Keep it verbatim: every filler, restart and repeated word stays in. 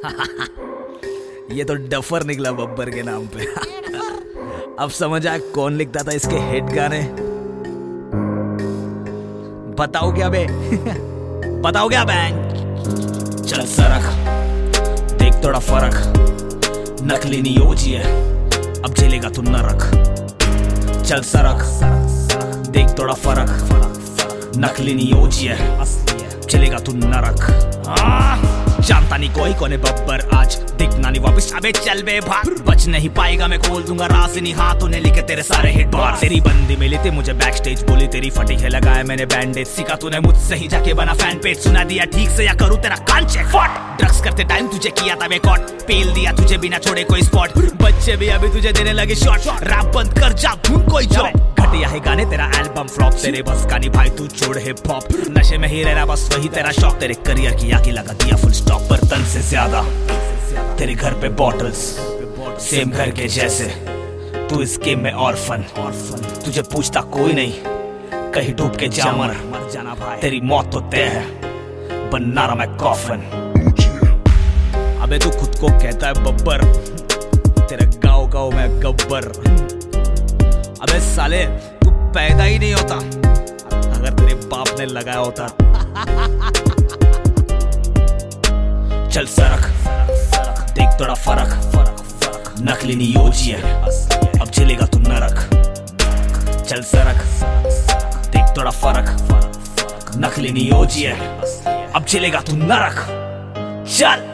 ये तो डफर निकला बब्बर के नाम पे। अब समझ आया कौन लिखता था इसके हिट गाने। बताओ क्या बे? बताओ क्या बैंग? चल सरक, देख थोड़ा फर्क, नकली नियोजी है अब झेलेगा तू नरक। चल सरक, देख थोड़ा फर्क, नकली नियोजी है चलेगा तू नरक। जानता नहीं कोई कौन है बब्बर, आज दिखना नहीं वापस, अबे चल बे भाग। बच नहीं पाएगा मैं खोल दूंगा राज नहीं, हाथों ने लिखे तेरे सारे हिट बार। तेरी बंदी मिली थी मुझे बैक स्टेज, बोली तेरी फटी है लगाया मैंने बैंडेज। सीखा तूने मुझसे ही जाके बना फैन पेज, सुना दिया ठीक से या करूँ तेरा कान चेक। फट ड्रग्स करते टाइम तुझे किया था बेकॉट, पेल दिया तुझे बिना छोड़े कोई स्पॉट। बच्चे भी अभी तुझे देने लगे शॉट, रैप बंद कर जा ढूंढ कोई जॉब। घटिया है गाने तेरा एल्बम फ्लॉप, तेरे बस का नहीं भाई तू छोड़ हिप हॉप। नशे में ही रहना बस वही तेरा शौक, तेरे करियर की आगे लगा दिया फुल स्टॉप। बर्तन से ज्यादा तेरे घर पे बॉटल्स, सेम घर के जैसे तू इस गेम में ऑर्फन। तुझे पूछता कोई नहीं, कहीं डूब के जा मर जाना भाई, तेरी मौत तो तय है बनना रहा मैं कॉफन। अबे तू खुद को कहता है बब्बर, तेरे गाँव गाँव में गब्बर। अबे साले तू पैदा ही नहीं होता अगर तेरे बाप ने लगाया होता। चल सरक, देख थोड़ा फर्क, नकली नियोजी है अब झेलेगा तू नरक। चल सरक, देख थोड़ा फर्क, नकली नियोजी है अब झेलेगा तू नरक। चल